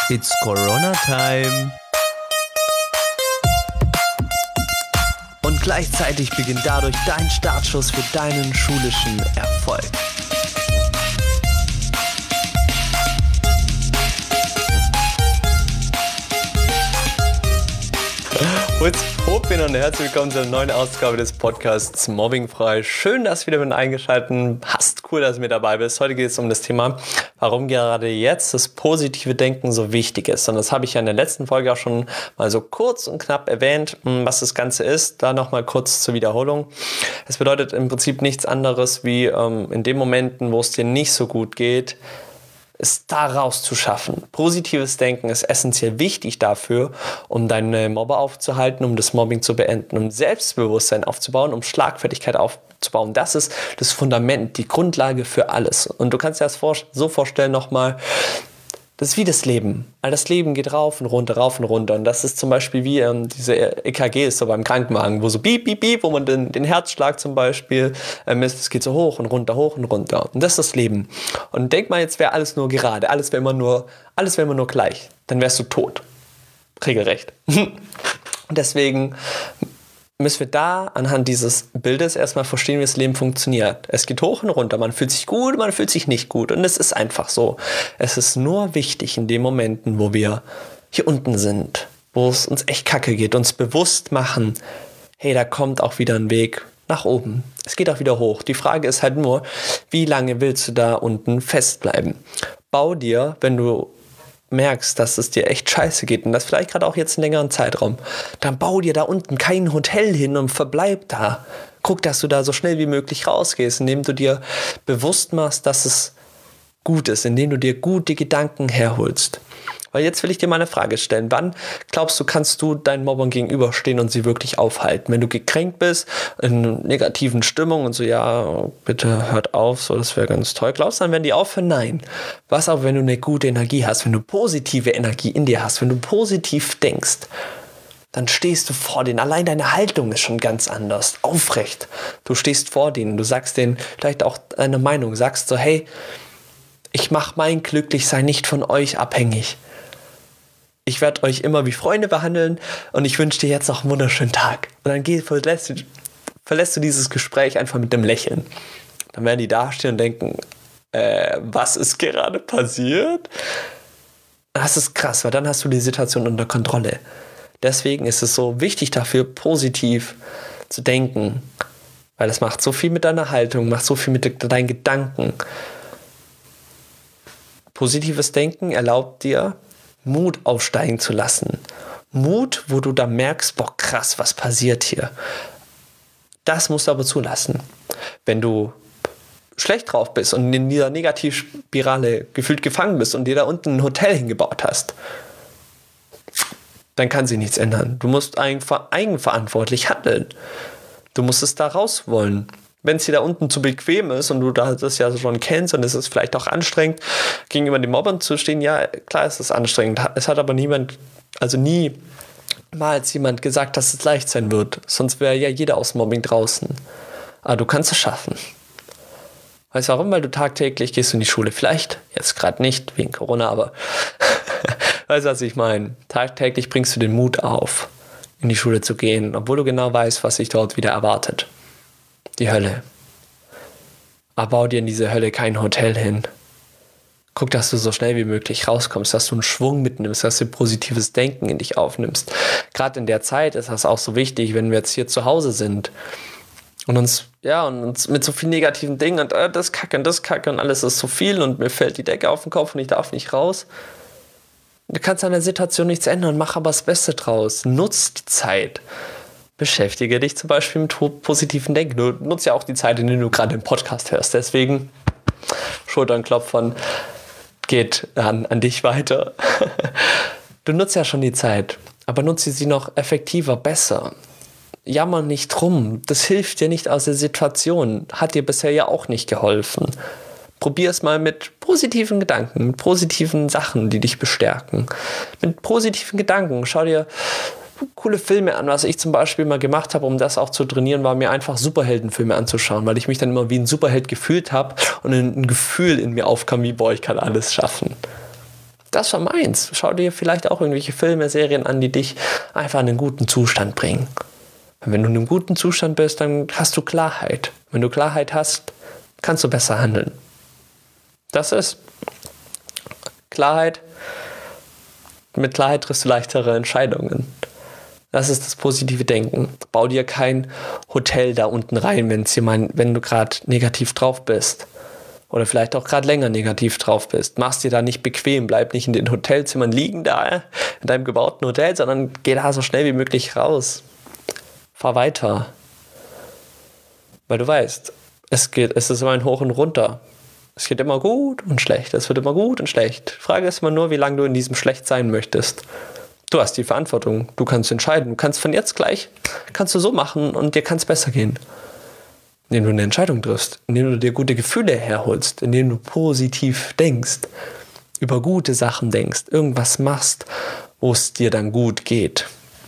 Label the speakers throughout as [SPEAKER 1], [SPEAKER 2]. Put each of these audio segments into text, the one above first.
[SPEAKER 1] It's Corona Time. Und gleichzeitig beginnt dadurch dein Startschuss für deinen schulischen Erfolg. What's poppin' und herzlich willkommen zur neuen Ausgabe des Podcasts Mobbingfrei. Schön, dass du wieder mit eingeschaltet hast. Cool, dass du mit dabei bist. Heute geht es um das Thema, warum gerade jetzt das positive Denken so wichtig ist. Und das habe ich ja in der letzten Folge auch schon mal so kurz und knapp erwähnt, was das Ganze ist. Da nochmal kurz zur Wiederholung. Es bedeutet im Prinzip nichts anderes wie in den Momenten, wo es dir nicht so gut geht, es da rauszuschaffen. Positives Denken ist essentiell wichtig dafür, um deine Mobber aufzuhalten, um das Mobbing zu beenden, um Selbstbewusstsein aufzubauen, um Schlagfertigkeit aufzubauen. Das ist das Fundament, die Grundlage für alles. Und du kannst dir das so vorstellen nochmal, das ist wie das Leben. Weil das Leben geht rauf und runter, rauf und runter. Und das ist zum Beispiel wie diese EKGs so beim Krankenwagen, wo so piep, piep, piep, wo man den Herzschlag zum Beispiel misst. Es geht so hoch und runter, hoch und runter. Und das ist das Leben. Und denk mal, jetzt wäre alles nur gerade, alles wäre immer nur gleich. Dann wärst du tot. Regelrecht. Und deswegen müssen wir da anhand dieses Bildes erstmal verstehen, wie das Leben funktioniert. Es geht hoch und runter, man fühlt sich gut, man fühlt sich nicht gut. Und es ist einfach so. Es ist nur wichtig in den Momenten, wo wir hier unten sind, wo es uns echt kacke geht, uns bewusst machen, hey, da kommt auch wieder ein Weg nach oben. Es geht auch wieder hoch. Die Frage ist halt nur, wie lange willst du da unten festbleiben? Bau dir, wenn du merkst, dass es dir echt scheiße geht und das vielleicht gerade auch jetzt einen längeren Zeitraum, dann bau dir da unten kein Hotel hin und verbleib da. Guck, dass du da so schnell wie möglich rausgehst, indem du dir bewusst machst, dass es gut ist, indem du dir gute Gedanken herholst. Weil jetzt will ich dir mal eine Frage stellen. Wann glaubst du, kannst du deinen Mobbern gegenüberstehen und sie wirklich aufhalten? Wenn du gekränkt bist, in einer negativen Stimmung und so, ja, bitte hört auf, so, das wäre ganz toll. Glaubst du, dann werden die aufhören? Nein. Was aber, wenn du eine gute Energie hast, wenn du positive Energie in dir hast, wenn du positiv denkst, dann stehst du vor denen. Allein deine Haltung ist schon ganz anders. Aufrecht. Du stehst vor denen. Du sagst denen vielleicht auch deine Meinung. Sagst so, hey, ich mache mein Glücklichsein nicht von euch abhängig. Ich werde euch immer wie Freunde behandeln und ich wünsche dir jetzt noch einen wunderschönen Tag. Und dann verlässt du dieses Gespräch einfach mit einem Lächeln. Dann werden die dastehen und denken, was ist gerade passiert? Das ist krass, weil dann hast du die Situation unter Kontrolle. Deswegen ist es so wichtig dafür, positiv zu denken. Weil es macht so viel mit deiner Haltung, macht so viel mit deinen Gedanken. Positives Denken erlaubt dir, Mut aufsteigen zu lassen. Mut, wo du dann merkst, boah, krass, was passiert hier? Das musst du aber zulassen. Wenn du schlecht drauf bist und in dieser Negativspirale gefühlt gefangen bist und dir da unten ein Hotel hingebaut hast, dann kann sich nichts ändern. Du musst eigenverantwortlich handeln. Du musst es da raus wollen. Wenn es dir da unten zu bequem ist und du das ja schon kennst und es ist vielleicht auch anstrengend, gegenüber den Mobbern zu stehen, ja, klar ist es anstrengend. Es hat aber niemals jemand gesagt, dass es leicht sein wird. Sonst wäre ja jeder aus Mobbing draußen. Aber du kannst es schaffen. Weißt du warum? Weil du tagtäglich gehst in die Schule. Vielleicht, jetzt gerade nicht, wegen Corona, aber weißt du, was ich meine? Tagtäglich bringst du den Mut auf, in die Schule zu gehen, obwohl du genau weißt, was sich dort wieder erwartet. Die Hölle. Aber bau dir in diese Hölle kein Hotel hin. Guck, dass du so schnell wie möglich rauskommst, dass du einen Schwung mitnimmst, dass du positives Denken in dich aufnimmst. Gerade in der Zeit ist das auch so wichtig, wenn wir jetzt hier zu Hause sind und uns mit so vielen negativen Dingen und das Kacke und alles ist so viel und mir fällt die Decke auf den Kopf und ich darf nicht raus. Du kannst an der Situation nichts ändern, mach aber das Beste draus. Nutz die Zeit. Beschäftige dich zum Beispiel mit positiven Denken. Du nutzt ja auch die Zeit, in der du gerade den Podcast hörst. Deswegen Schulternklopfen geht an dich weiter. Du nutzt ja schon die Zeit, aber nutze sie noch effektiver, besser. Jammer nicht rum. Das hilft dir nicht aus der Situation. Hat dir bisher ja auch nicht geholfen. Probier es mal mit positiven Gedanken, mit positiven Sachen, die dich bestärken. Mit positiven Gedanken. Schau dir coole Filme an. Was ich zum Beispiel mal gemacht habe, um das auch zu trainieren, war mir einfach Superheldenfilme anzuschauen, weil ich mich dann immer wie ein Superheld gefühlt habe und ein Gefühl in mir aufkam, wie, boah, ich kann alles schaffen. Das war meins. Schau dir vielleicht auch irgendwelche Filme, Serien an, die dich einfach in einen guten Zustand bringen. Und wenn du in einem guten Zustand bist, dann hast du Klarheit. Wenn du Klarheit hast, kannst du besser handeln. Das ist Klarheit. Mit Klarheit triffst du leichtere Entscheidungen. Das ist das positive Denken. Bau dir kein Hotel da unten rein, wenn du gerade negativ drauf bist. Oder vielleicht auch gerade länger negativ drauf bist. Mach's dir da nicht bequem. Bleib nicht in den Hotelzimmern liegen da, in deinem gebauten Hotel, sondern geh da so schnell wie möglich raus. Fahr weiter. Weil du weißt, es ist immer ein Hoch und Runter. Es geht immer gut und schlecht. Es wird immer gut und schlecht. Die Frage ist immer nur, wie lange du in diesem Schlecht sein möchtest. Du hast die Verantwortung. Du kannst entscheiden. Du kannst von jetzt gleich, kannst du so machen und dir kann es besser gehen. Indem du eine Entscheidung triffst, indem du dir gute Gefühle herholst, indem du positiv denkst, über gute Sachen denkst, irgendwas machst, wo es dir dann gut geht.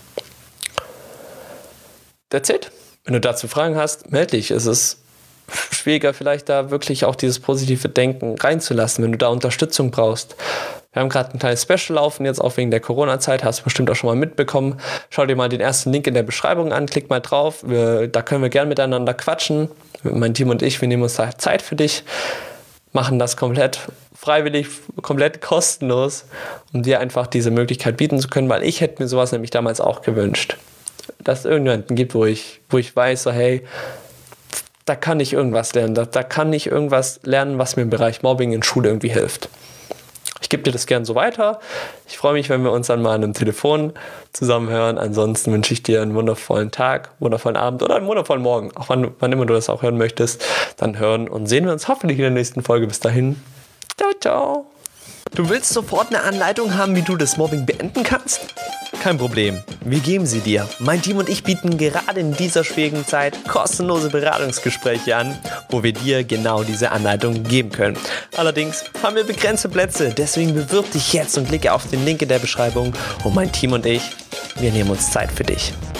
[SPEAKER 1] That's it. Wenn du dazu Fragen hast, melde dich. Es ist schwieriger, vielleicht da wirklich auch dieses positive Denken reinzulassen, wenn du da Unterstützung brauchst. Wir haben gerade ein kleines Special laufen, jetzt auch wegen der Corona-Zeit, hast du bestimmt auch schon mal mitbekommen. Schau dir mal den ersten Link in der Beschreibung an, klick mal drauf, da können wir gerne miteinander quatschen. Mein Team und ich, wir nehmen uns da Zeit für dich, machen das komplett freiwillig, komplett kostenlos, um dir einfach diese Möglichkeit bieten zu können, weil ich hätte mir sowas nämlich damals auch gewünscht. Dass es irgendjemanden gibt, wo ich weiß, so hey, da kann ich irgendwas lernen, da kann ich irgendwas lernen, was mir im Bereich Mobbing in Schule irgendwie hilft. Ich gebe dir das gern so weiter. Ich freue mich, wenn wir uns dann mal an einem Telefon zusammenhören. Ansonsten wünsche ich dir einen wundervollen Tag, wundervollen Abend oder einen wundervollen Morgen. Auch wann immer du das auch hören möchtest, dann hören und sehen wir uns hoffentlich in der nächsten Folge. Bis dahin. Ciao, ciao. Du willst sofort eine Anleitung haben, wie du das Mobbing beenden kannst? Kein Problem, wir geben sie dir. Mein Team und ich bieten gerade in dieser schwierigen Zeit kostenlose Beratungsgespräche an, wo wir dir genau diese Anleitung geben können. Allerdings haben wir begrenzte Plätze, deswegen bewirb dich jetzt und klicke auf den Link in der Beschreibung und mein Team und ich, wir nehmen uns Zeit für dich.